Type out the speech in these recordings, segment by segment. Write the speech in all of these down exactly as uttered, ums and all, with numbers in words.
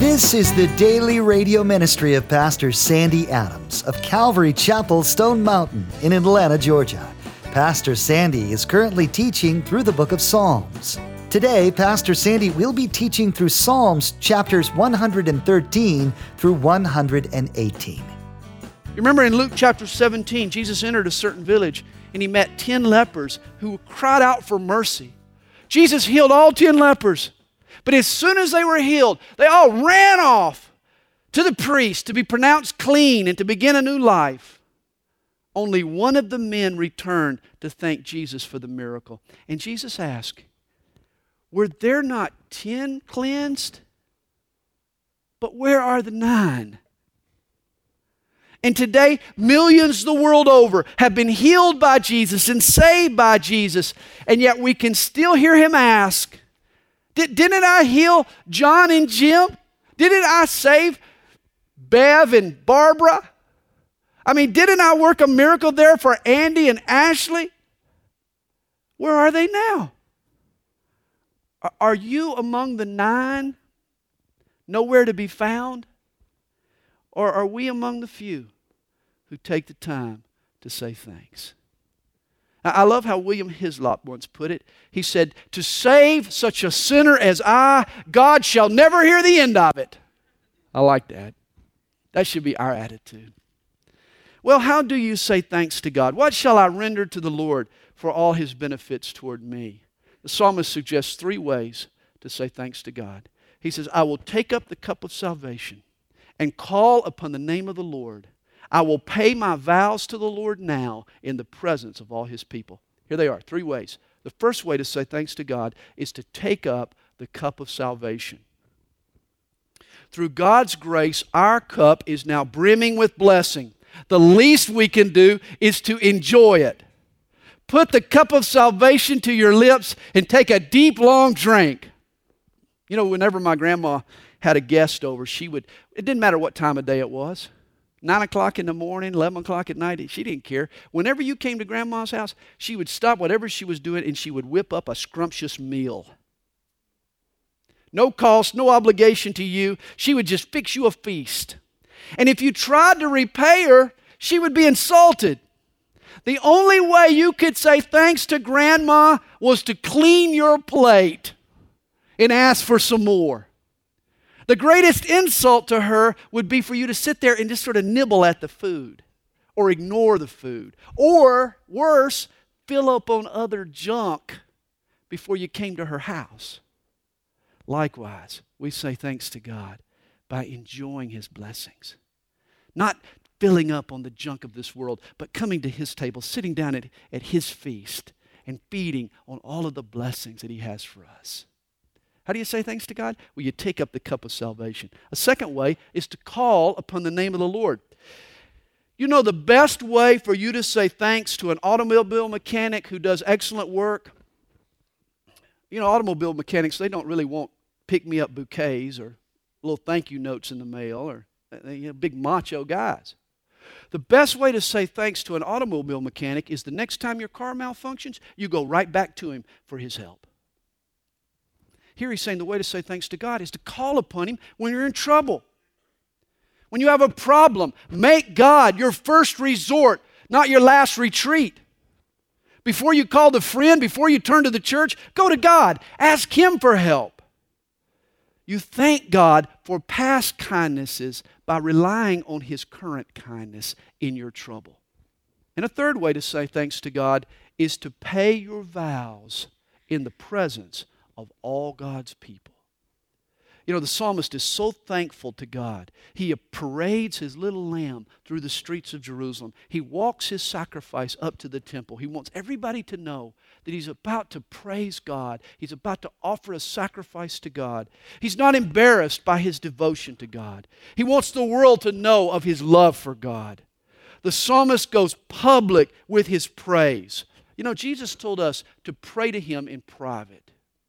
This is the daily radio ministry of Pastor Sandy Adams of Calvary Chapel, Stone Mountain in Atlanta, Georgia. Pastor Sandy is currently teaching through the book of Psalms. Today, Pastor Sandy will be teaching through Psalms chapters one hundred thirteen through one hundred eighteen. You remember in Luke chapter seventeen, Jesus entered a certain village and he met ten lepers who cried out for mercy. Jesus healed all ten lepers. But as soon as they were healed, they all ran off to the priest to be pronounced clean and to begin a new life. Only one of the men returned to thank Jesus for the miracle. And Jesus asked, were there not ten cleansed? But where are the nine? And today, millions the world over have been healed by Jesus and saved by Jesus. And yet we can still hear him ask, Did, didn't I heal John and Jim? Didn't I save Bev and Barbara? I mean, didn't I work a miracle there for Andy and Ashley? Where are they now? Are, are you among the nine, nowhere to be found? Or are we among the few who take the time to say thanks? I love how William Hislop once put it. He said, to save such a sinner as I, God shall never hear the end of it. I like that. That should be our attitude. Well, how do you say thanks to God? What shall I render to the Lord for all his benefits toward me? The psalmist suggests three ways to say thanks to God. He says, I will take up the cup of salvation and call upon the name of the Lord. I will pay my vows to the Lord now in the presence of all his people. Here they are, three ways. The first way to say thanks to God is to take up the cup of salvation. Through God's grace, our cup is now brimming with blessing. The least we can do is to enjoy it. Put the cup of salvation to your lips and take a deep, long drink. You know, whenever my grandma had a guest over, she would, it didn't matter what time of day it was. Nine o'clock in the morning, eleven o'clock at night, she didn't care. Whenever you came to Grandma's house, she would stop whatever she was doing and she would whip up a scrumptious meal. No cost, no obligation to you. She would just fix you a feast. And if you tried to repay her, she would be insulted. The only way you could say thanks to Grandma was to clean your plate and ask for some more. The greatest insult to her would be for you to sit there and just sort of nibble at the food or ignore the food. Or, worse, fill up on other junk before you came to her house. Likewise, we say thanks to God by enjoying his blessings. Not filling up on the junk of this world, but coming to his table, sitting down at, at his feast and feeding on all of the blessings that he has for us. How do you say thanks to God? Well, you take up the cup of salvation. A second way is to call upon the name of the Lord. You know, the best way for you to say thanks to an automobile mechanic who does excellent work, you know, automobile mechanics, they don't really want pick-me-up bouquets or little thank you notes in the mail or you know, big macho guys. The best way to say thanks to an automobile mechanic is the next time your car malfunctions, you go right back to him for his help. Here he's saying the way to say thanks to God is to call upon him when you're in trouble. When you have a problem, make God your first resort, not your last retreat. Before you call the friend, before you turn to the church, go to God. Ask him for help. You thank God for past kindnesses by relying on his current kindness in your trouble. And a third way to say thanks to God is to pay your vows in the presence of all God's people. You know, the psalmist is so thankful to God. He parades his little lamb through the streets of Jerusalem. He walks his sacrifice up to the temple. He wants everybody to know that he's about to praise God. He's about to offer a sacrifice to God. He's not embarrassed by his devotion to God. He wants the world to know of his love for God. The psalmist goes public with his praise. You know, Jesus told us to pray to him in private.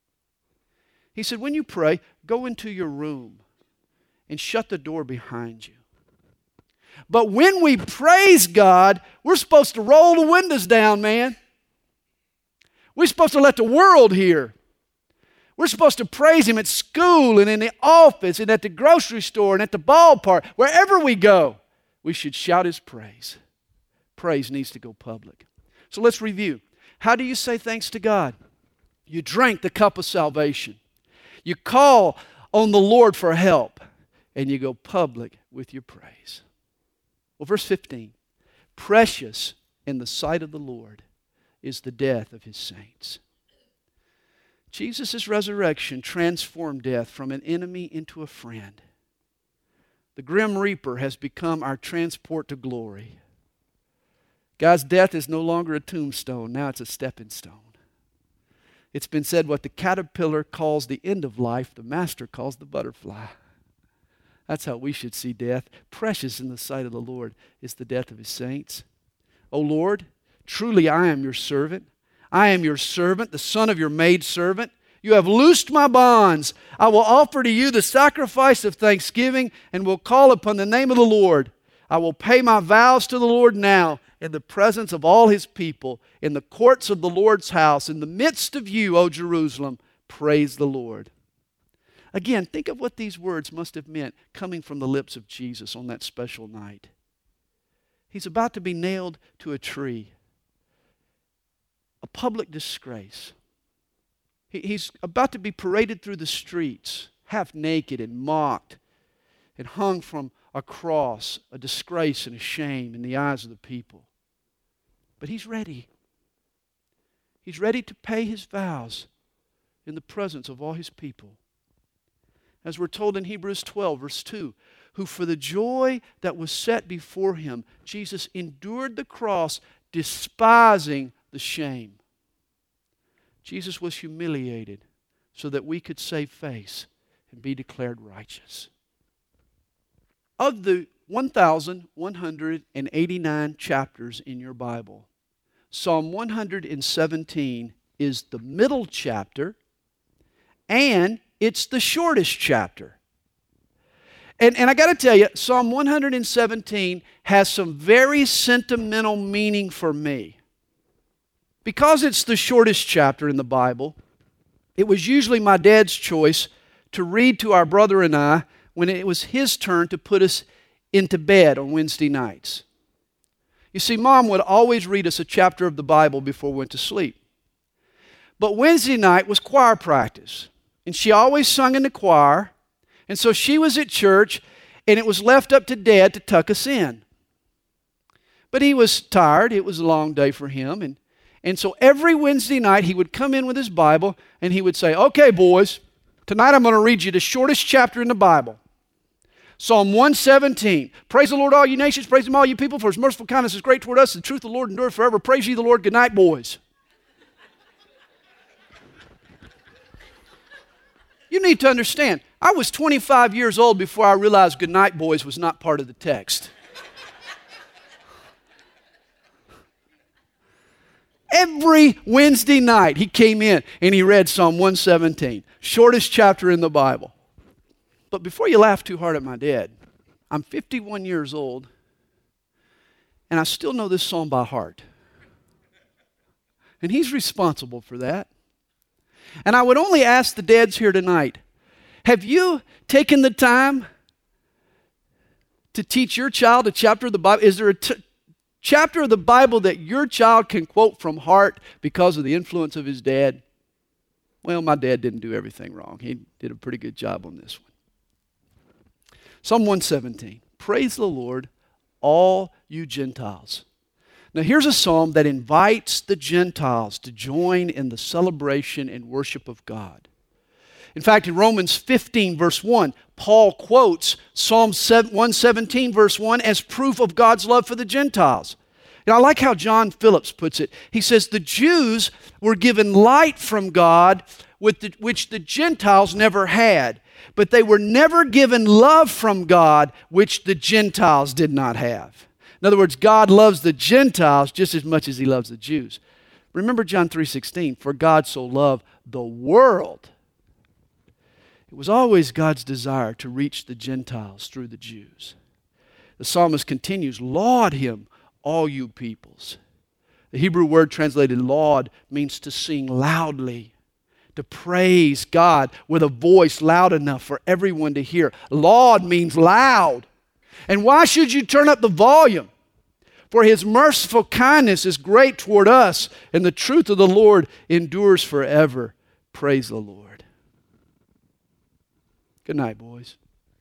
He said, when you pray, go into your room and shut the door behind you. But when we praise God, we're supposed to roll the windows down, man. We're supposed to let the world hear. We're supposed to praise Him at school and in the office and at the grocery store and at the ballpark. Wherever we go, we should shout His praise. Praise needs to go public. So let's review. How do you say thanks to God? You drink the cup of salvation. You call on the Lord for help. And you go public with your praise. Well, verse fifteen. Precious in the sight of the Lord is the death of His saints. Jesus' resurrection transformed death from an enemy into a friend. The grim reaper has become our transport to glory. God's death is no longer a tombstone. Now it's a stepping stone. It's been said what the caterpillar calls the end of life, the Master calls the butterfly. That's how we should see death. Precious in the sight of the Lord is the death of His saints. O Lord, truly I am your servant. I am your servant, the son of your maidservant. You have loosed my bonds. I will offer to you the sacrifice of thanksgiving and will call upon the name of the Lord. I will pay my vows to the Lord now in the presence of all His people, in the courts of the Lord's house, in the midst of you, O Jerusalem. Praise the Lord. Again, think of what these words must have meant coming from the lips of Jesus on that special night. He's about to be nailed to a tree. A public disgrace. He, he's about to be paraded through the streets, half naked and mocked, and hung from a cross, a disgrace and a shame in the eyes of the people. But He's ready. He's ready to pay His vows in the presence of all His people. As we're told in Hebrews twelve, verse two, who for the joy that was set before Him, Jesus endured the cross, despising the shame. Jesus was humiliated so that we could save face and be declared righteous. Of the one thousand one hundred eighty-nine chapters in your Bible, Psalm one hundred seventeen is the middle chapter and it's the shortest chapter. And, and I got to tell you, Psalm one hundred seventeen has some very sentimental meaning for me. Because it's the shortest chapter in the Bible, it was usually my dad's choice to read to our brother and I when it was his turn to put us into bed on Wednesday nights. You see, Mom would always read us a chapter of the Bible before we went to sleep. But Wednesday night was choir practice, and she always sung in the choir, and so she was at church, and it was left up to Dad to tuck us in. But he was tired. It was a long day for him, and And so every Wednesday night, he would come in with his Bible, and he would say, okay, boys, tonight I'm going to read you the shortest chapter in the Bible. Psalm one seventeen. Praise the Lord, all you nations. Praise Him, all you people, for His merciful kindness is great toward us. The truth of the Lord endureth forever. Praise ye the Lord. Good night, boys. You need to understand, I was twenty-five years old before I realized good night, boys was not part of the text. Every Wednesday night, he came in and he read Psalm one seventeen, shortest chapter in the Bible. But before you laugh too hard at my dad, I'm fifty-one years old, and I still know this psalm by heart. And he's responsible for that. And I would only ask the dads here tonight, have you taken the time to teach your child a chapter of the Bible? Is there a t- chapter of the Bible that your child can quote from heart because of the influence of his dad? Well, my dad didn't do everything wrong. He did a pretty good job on this one. Psalm one seventeen. Praise the Lord, all you Gentiles. Now here's a psalm that invites the Gentiles to join in the celebration and worship of God. In fact, in Romans fifteen, verse one, Paul quotes Psalm one seventeen, verse one, as proof of God's love for the Gentiles. And I like how John Phillips puts it. He says, the Jews were given light from God, with the, which the Gentiles never had. But they were never given love from God, which the Gentiles did not have. In other words, God loves the Gentiles just as much as He loves the Jews. Remember John three sixteen, for God so loved the world. It was always God's desire to reach the Gentiles through the Jews. The psalmist continues, laud Him, all you peoples. The Hebrew word translated laud means to sing loudly, to praise God with a voice loud enough for everyone to hear. Laud means loud. And why should you turn up the volume? For His merciful kindness is great toward us, and the truth of the Lord endures forever. Praise the Lord. Good night, boys.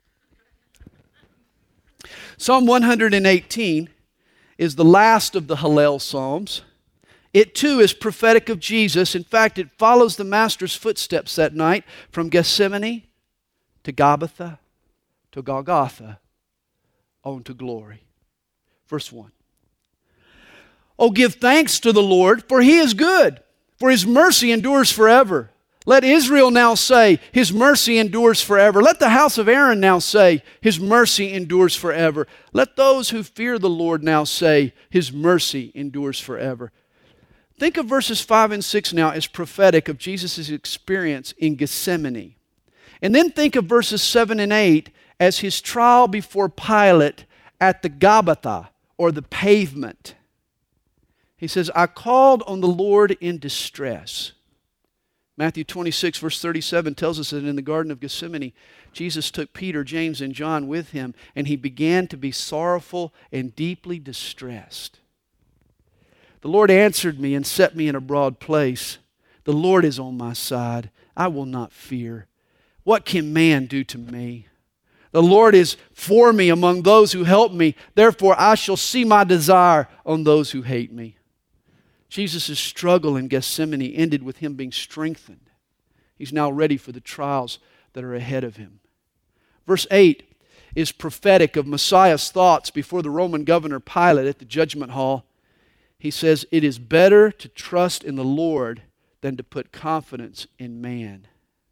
Psalm one hundred eighteen is the last of the Hallel Psalms. It too is prophetic of Jesus. In fact, it follows the Master's footsteps that night from Gethsemane to Gabbatha to Golgotha on to glory. Verse one. Oh, give thanks to the Lord, for He is good, for His mercy endures forever. Let Israel now say, His mercy endures forever. Let the house of Aaron now say, His mercy endures forever. Let those who fear the Lord now say, His mercy endures forever. Think of verses five and six now as prophetic of Jesus' experience in Gethsemane. And then think of verses seven and eight as His trial before Pilate at the Gabbatha, or the pavement. He says, I called on the Lord in distress. Matthew twenty-six, verse thirty-seven tells us that in the Garden of Gethsemane, Jesus took Peter, James, and John with Him, and He began to be sorrowful and deeply distressed. The Lord answered me and set me in a broad place. The Lord is on my side. I will not fear. What can man do to me? The Lord is for me among those who help me. Therefore, I shall see my desire on those who hate me. Jesus' struggle in Gethsemane ended with Him being strengthened. He's now ready for the trials that are ahead of Him. Verse eight is prophetic of Messiah's thoughts before the Roman governor Pilate at the judgment hall. He says, it is better to trust in the Lord than to put confidence in man.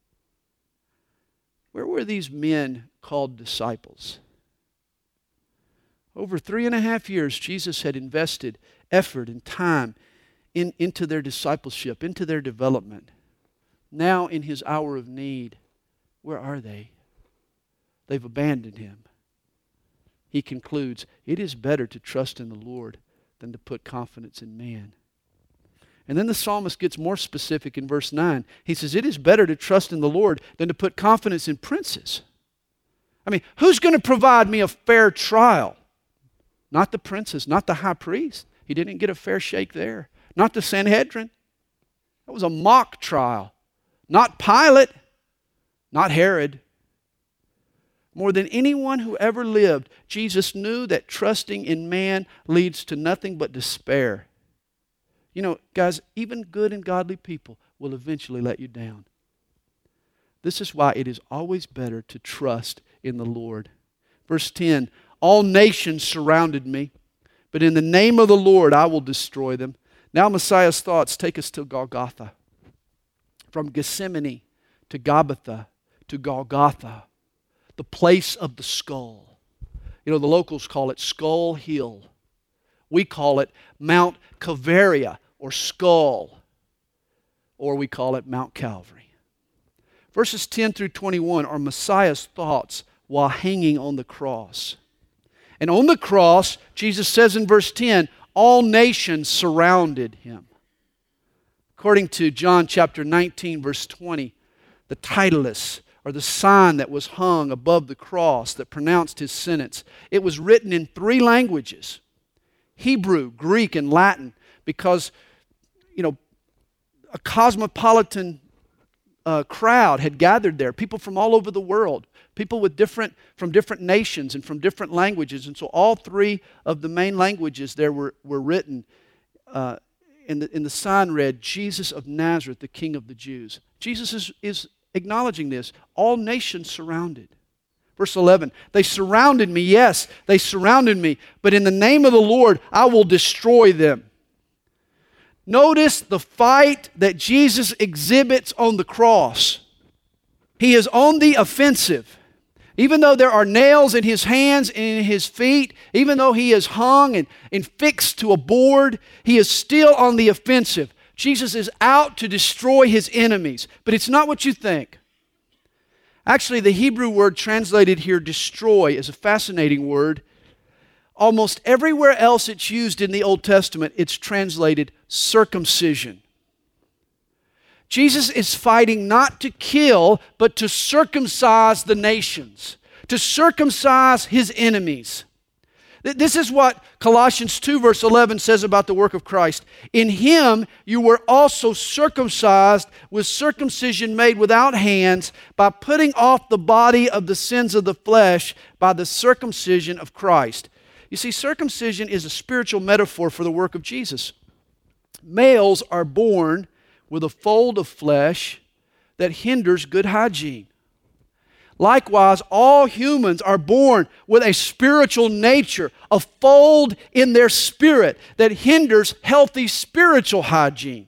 Where were these men called disciples? Over three and a half years, Jesus had invested effort and time in, into their discipleship, into their development. Now, in His hour of need, where are they? They've abandoned Him. He concludes, it is better to trust in the Lord than to put confidence in man. And then the psalmist gets more specific in verse nine. He says, it is better to trust in the Lord than to put confidence in princes. I mean, who's going to provide me a fair trial? Not the princes, not the high priest. He didn't get a fair shake there. Not the Sanhedrin. That was a mock trial. Not Pilate, not Herod. More than anyone who ever lived, Jesus knew that trusting in man leads to nothing but despair. You know, guys, even good and godly people will eventually let you down. This is why it is always better to trust in the Lord. Verse ten, all nations surrounded me, but in the name of the Lord I will destroy them. Now Messiah's thoughts take us to Golgotha. From Gethsemane to Gabbatha to Golgotha, the place of the skull. You know, the locals call it Skull Hill. We call it Mount Calvaria or Skull, or we call it Mount Calvary. Verses ten through twenty-one are Messiah's thoughts while hanging on the cross. And on the cross, Jesus says in verse ten, all nations surrounded Him. According to John chapter nineteen, verse twenty, the titulus, or the sign that was hung above the cross that pronounced His sentence, it was written in three languages, Hebrew, Greek, and Latin, because, you know, a cosmopolitan uh, crowd had gathered there, people from all over the world, people with different, from different nations and from different languages. And so all three of the main languages there were, were written, uh, and, the, and the sign read, Jesus of Nazareth, the King of the Jews. Jesus is, is acknowledging this. All nations surrounded. Verse eleven, they surrounded me, yes, they surrounded me, but in the name of the Lord, I will destroy them. Notice the fight that Jesus exhibits on the cross. He is on the offensive. Even though there are nails in His hands and in His feet, even though He is hung and, and fixed to a board, He is still on the offensive. Jesus is out to destroy His enemies, but it's not what you think. Actually, the Hebrew word translated here, destroy, is a fascinating word. Almost everywhere else it's used in the Old Testament, it's translated circumcision. Jesus is fighting not to kill, but to circumcise the nations, to circumcise his enemies. This is what Colossians two verse eleven says about the work of Christ. In him you were also circumcised with circumcision made without hands, by putting off the body of the sins of the flesh by the circumcision of Christ. You see, circumcision is a spiritual metaphor for the work of Jesus. Males are born with a fold of flesh that hinders good hygiene. Likewise, all humans are born with a spiritual nature, a fold in their spirit that hinders healthy spiritual hygiene.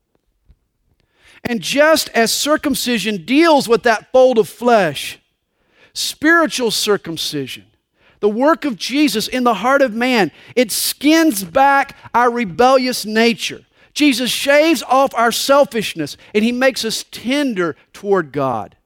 And just as circumcision deals with that fold of flesh, spiritual circumcision, the work of Jesus in the heart of man, it skins back our rebellious nature. Jesus shaves off our selfishness and he makes us tender toward God.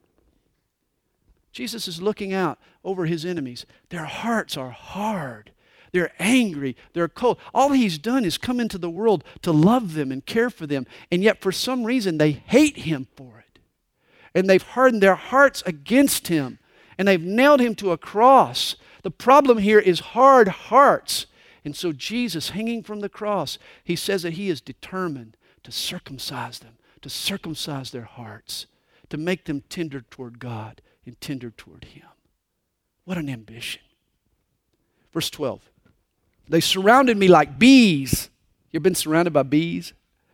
Jesus is looking out over his enemies. Their hearts are hard. They're angry. They're cold. All he's done is come into the world to love them and care for them. And yet for some reason they hate him for it. And they've hardened their hearts against him. And they've nailed him to a cross. The problem here is hard hearts. And so Jesus, hanging from the cross, he says that he is determined to circumcise them, to circumcise their hearts, to make them tender toward God and tender toward him. What an ambition. Verse twelve. They surrounded me like bees. You ever been surrounded by bees?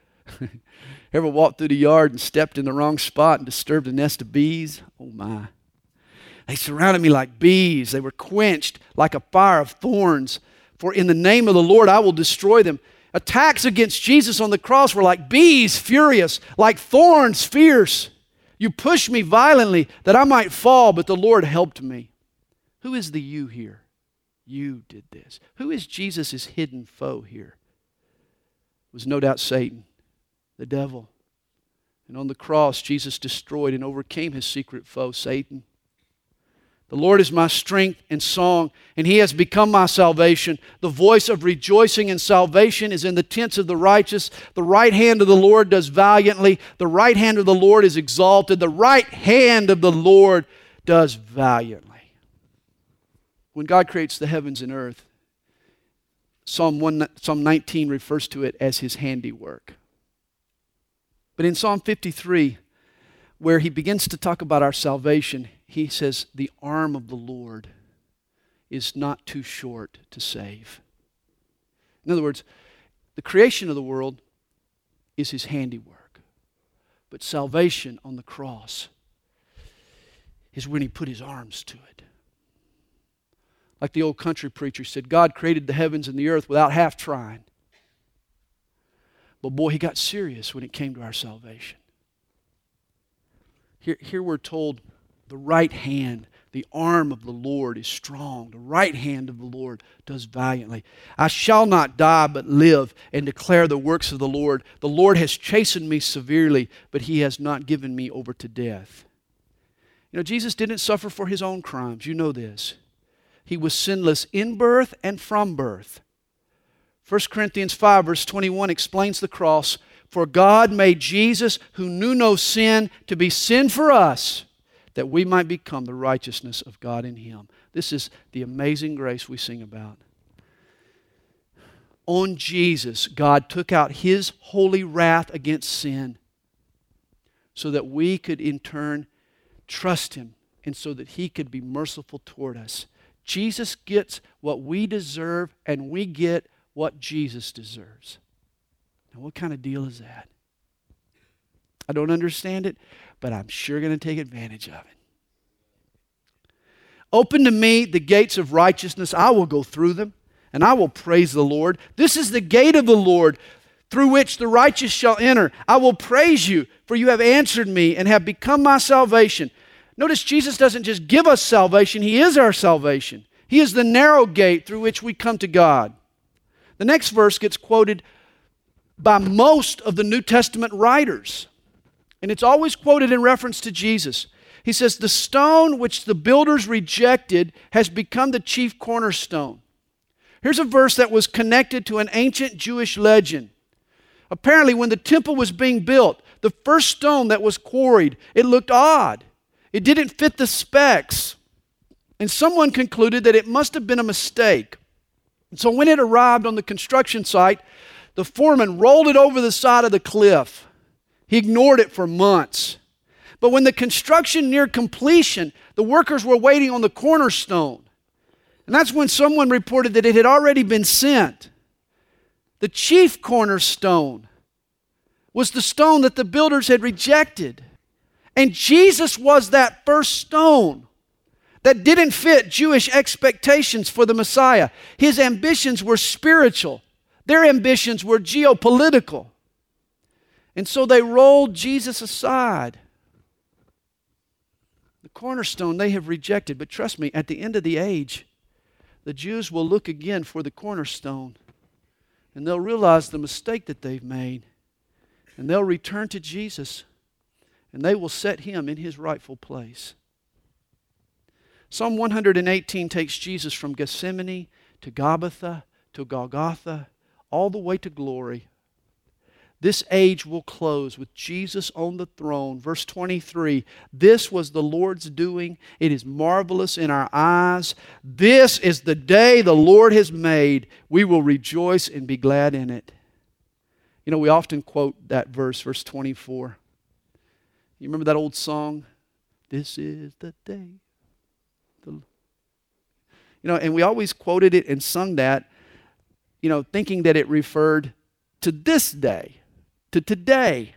Ever walked through the yard and stepped in the wrong spot and disturbed a nest of bees? Oh my. They surrounded me like bees. They were quenched like a fire of thorns. For in the name of the Lord I will destroy them. Attacks against Jesus on the cross were like bees, furious, like thorns, fierce. You pushed me violently that I might fall, but the Lord helped me. Who is the you here? You did this. Who is Jesus' hidden foe here? It was no doubt Satan, the devil. And on the cross, Jesus destroyed and overcame his secret foe, Satan. The Lord is my strength and song, and he has become my salvation. The voice of rejoicing and salvation is in the tents of the righteous. The right hand of the Lord does valiantly. The right hand of the Lord is exalted. The right hand of the Lord does valiantly. When God creates the heavens and earth, Psalm one, Psalm nineteen refers to it as his handiwork. But in Psalm fifty-three, where he begins to talk about our salvation, he says, the arm of the Lord is not too short to save. In other words, the creation of the world is his handiwork. But salvation on the cross is when he put his arms to it. Like the old country preacher said, God created the heavens and the earth without half trying. But boy, he got serious when it came to our salvation. Here, here we're told the right hand, the arm of the Lord is strong. The right hand of the Lord does valiantly. I shall not die but live and declare the works of the Lord. The Lord has chastened me severely, but he has not given me over to death. You know, Jesus didn't suffer for his own crimes. You know this. He was sinless in birth and from birth. First Corinthians five verse twenty-one explains the cross. For God made Jesus, who knew no sin, to be sin for us, that we might become the righteousness of God in him. This is the amazing grace we sing about. On Jesus, God took out his holy wrath against sin so that we could in turn trust him and so that he could be merciful toward us. Jesus gets what we deserve and we get what Jesus deserves. Now, what kind of deal is that? I don't understand it, but I'm sure going to take advantage of it. Open to me the gates of righteousness. I will go through them, and I will praise the Lord. This is the gate of the Lord, through which the righteous shall enter. I will praise you, for you have answered me and have become my salvation. Notice Jesus doesn't just give us salvation. He is our salvation. He is the narrow gate through which we come to God. The next verse gets quoted by most of the New Testament writers. And it's always quoted in reference to Jesus. He says, the stone which the builders rejected has become the chief cornerstone. Here's a verse that was connected to an ancient Jewish legend. Apparently, when the temple was being built, The first stone that was quarried, it looked odd. It didn't fit the specs. And someone concluded that it must have been a mistake. And so when it arrived on the construction site, the foreman rolled it over the side of the cliff. He ignored it for months. But when the construction neared completion, the workers were waiting on the cornerstone. And that's when someone reported that it had already been sent. The chief cornerstone was the stone that the builders had rejected. And Jesus was that first stone that didn't fit Jewish expectations for the Messiah. His ambitions were spiritual. Their ambitions were geopolitical. And so they rolled Jesus aside. The cornerstone they have rejected. But trust me, at the end of the age, the Jews will look again for the cornerstone. And they'll realize the mistake that they've made. And they'll return to Jesus. And they will set Him in His rightful place. Psalm one hundred eighteen takes Jesus from Gethsemane to Gabbatha to Golgotha, all the way to glory. This age will close with Jesus on the throne. Verse twenty-three, this was the Lord's doing. It is marvelous in our eyes. This is the day the Lord has made. We will rejoice and be glad in it. You know, we often quote that verse, verse twenty-four. You remember that old song? This is the day. The... You know, and we always quoted it and sung that, you know, thinking that it referred to this day, to today,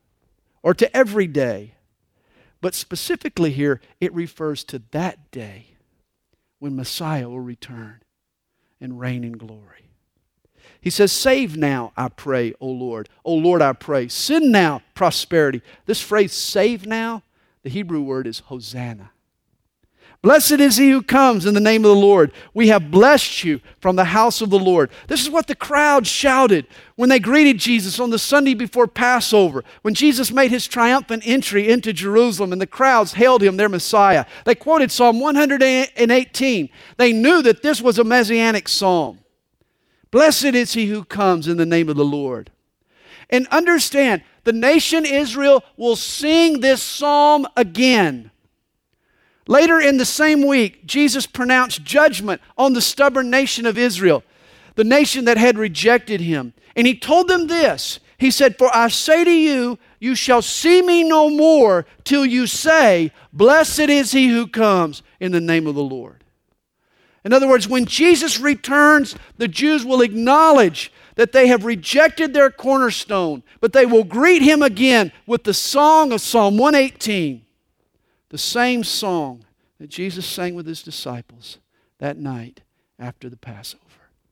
or to every day. But specifically here, it refers to that day when Messiah will return and reign in glory. He says, save now, I pray, O Lord. O Lord, I pray. Send now prosperity. This phrase, save now, the Hebrew word is Hosanna. Blessed is he who comes in the name of the Lord. We have blessed you from the house of the Lord. This is what the crowd shouted when they greeted Jesus on the Sunday before Passover, when Jesus made his triumphant entry into Jerusalem and the crowds hailed him their Messiah. They quoted Psalm one hundred eighteen. They knew that this was a messianic psalm. Blessed is he who comes in the name of the Lord. And understand, the nation Israel will sing this psalm again. Later in the same week, Jesus pronounced judgment on the stubborn nation of Israel, the nation that had rejected him. And he told them this. He said, for I say to you, you shall see me no more till you say, blessed is he who comes in the name of the Lord. In other words, when Jesus returns, the Jews will acknowledge that they have rejected their cornerstone, but they will greet him again with the song of Psalm one eighteen, the same song that Jesus sang with his disciples that night after the Passover.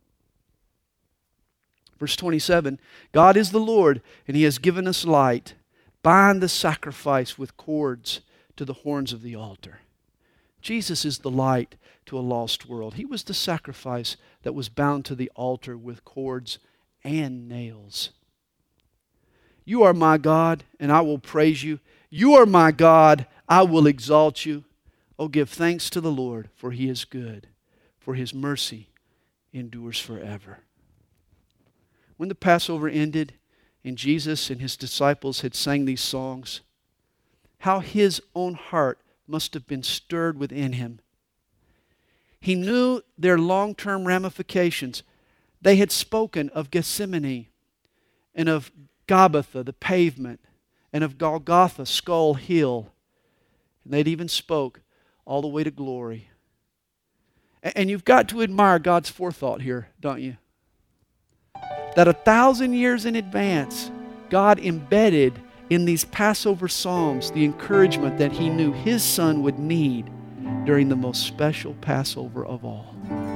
Verse twenty-seven, God is the Lord, and he has given us light. Bind the sacrifice with cords to the horns of the altar. Jesus is the light to a lost world. He was the sacrifice that was bound to the altar with cords and nails. You are my God, and I will praise you. You are my God, I will exalt you. Oh, give thanks to the Lord, for he is good, for his mercy endures forever. When the Passover ended, and Jesus and his disciples had sang these songs, how his own heart must have been stirred within him. He knew their long-term ramifications. They had spoken of Gethsemane and of Gabbatha, the pavement, and of Golgotha, Skull Hill. And they'd even spoke all the way to glory. And you've got to admire God's forethought here, don't you? That a thousand years in advance, God embedded in these Passover psalms the encouragement that he knew his son would need during the most special Passover of all.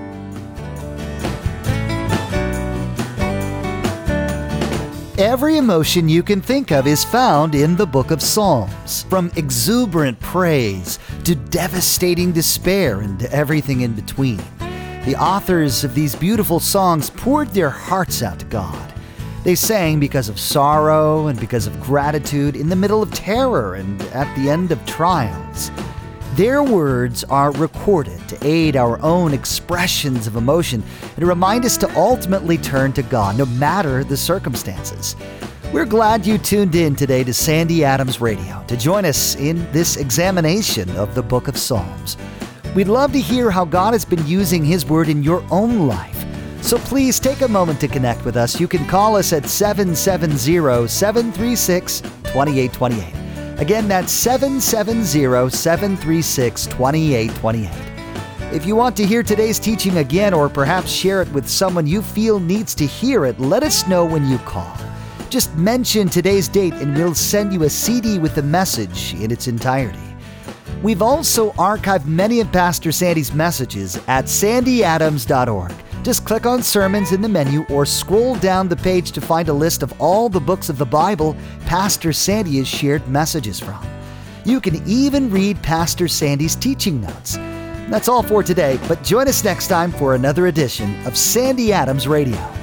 Every emotion you can think of is found in the book of Psalms, from exuberant praise to devastating despair and everything in between. The authors of these beautiful songs poured their hearts out to God. They sang because of sorrow and because of gratitude in the middle of terror and at the end of trials. Their words are recorded to aid our own expressions of emotion and to remind us to ultimately turn to God, no matter the circumstances. We're glad you tuned in today to Sandy Adams Radio to join us in this examination of the Book of Psalms. We'd love to hear how God has been using His Word in your own life. So please take a moment to connect with us. You can call us at seven seven zero, seven three six, two eight two eight. Again, that's seven seven zero, seven three six, two eight two eight. If you want to hear today's teaching again or perhaps share it with someone you feel needs to hear it, let us know when you call. Just mention today's date and we'll send you a C D with the message in its entirety. We've also archived many of Pastor Sandy's messages at sandy adams dot org. Just click on Sermons in the menu or scroll down the page to find a list of all the books of the Bible Pastor Sandy has shared messages from. You can even read Pastor Sandy's teaching notes. That's all for today, but join us next time for another edition of Sandy Adams Radio.